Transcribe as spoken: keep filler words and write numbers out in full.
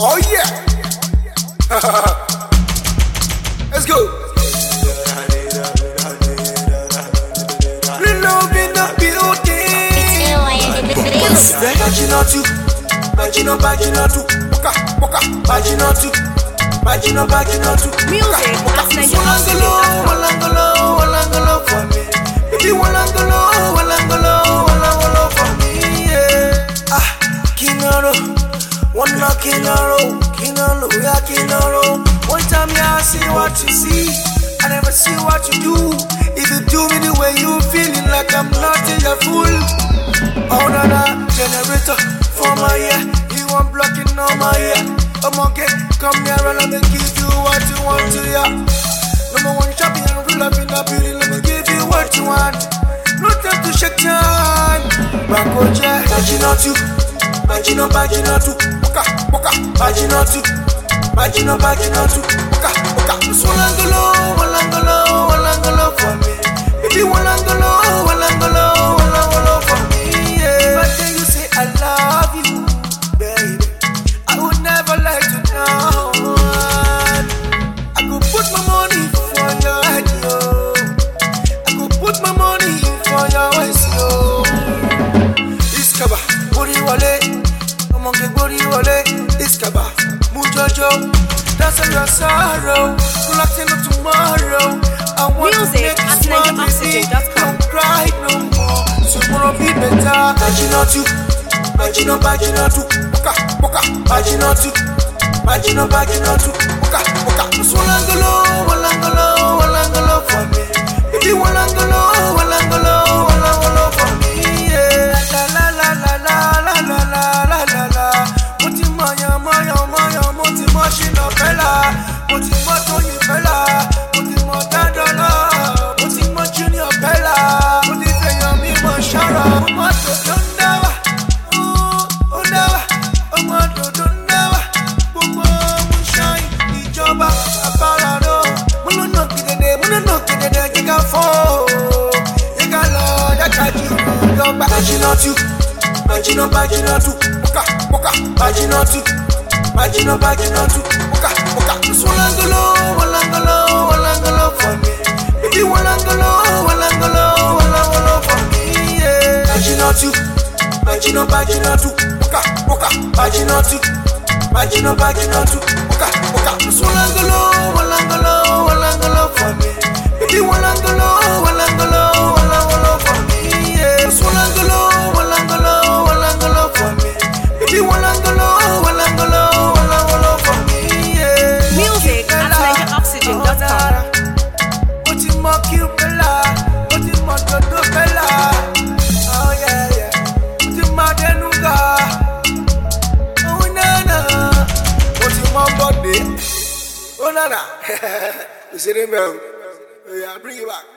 Oh yeah. Let's go. Love in the building. Bagina tu, bagina bagina tu, boka boka, bagina tu, bagina bagina tu. Music, walangolo, walangolo, walangolo for me. Baby walangolo, walangolo, walangolo for me. Yeah. Ah, kinaro, one knock kinaro, kinaro, yeah kinaro. One time yeah, I see what you see, I never see what you do. If you do me the way you feeling like I'm not a fool. Oh na na, generator for my ear. You want blocking on my ear. I'm okay, come here and let me give you what you want to hear. Number one shopping and real up in the building. Let me give you what you want. No time to shake time. Bakoje, bagina tu, bagina bagina tu, boka boka, bagina tu, bagina bagina tu, boka boka. Walangolo, walangolo, walangolo for me. Baby walangolo, walangolo, walangolo for me. Yeah. But then you say I love you, baby. I would never let you down. I could put my money for your head, yo. I could put my money for your waist, yo. Iskaba, body wale, among the body wale. Iskaba, mujojo, that's on your sorrow. Relaxing on tomorrow. I want Music to at make niger oxygen dot com. Don't cry no more. Tomorrow be better. Bagina tu, bagina bagina tu, boka boka, bagina tu, bagina bagina tu, boka boka. Walangolo, walangolo, walangolo for me. Baby walangolo, walangolo, walangolo for me. Yeah. La la la la la la la la la la. Moti maya maya maya, moti machina bella, moti motoyi bella, moti motadala, moti mo junior bella, moti feyami mashara, moto dondawa, oh ondawa, moto dondawa, bobo mushai, ijoba aparado, muno no kidede, muno no kidede, jika fo, jika lo, jika ju, jomba, bagina tu, bagina bagina tu, boka boka, bagina tu, bagina bagina tu, boka boka. Walangolo, walangolo, walangolo for me. Baby walangolo, walangolo, walangolo for me. Yeah. Bagina tu, bagina bagina tu, boka boka, bagina tu, bagina bagina tu, boka boka. Walangolo, walangolo, walangolo for me. Baby walangolo, walangolo, walangolo for me. Yeah. Walangolo, walangolo, walangolo for me. Baby walangolo, walangolo, walangolo for me. Yeah. Music at niger oxygen dot com. What you mock you bella, what you mock you do bella. Oh yeah yeah. What you mock denuga. Oh na na. What you mock body. Oh na na. You see them? Oh yeah, bring it back.